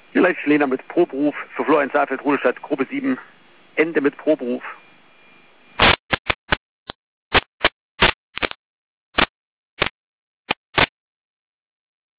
Hier Leitsch Lehner mit Proberuf für Florian Saalfeld, Ruhestadt, Gruppe 7, Ende mit Proberuf.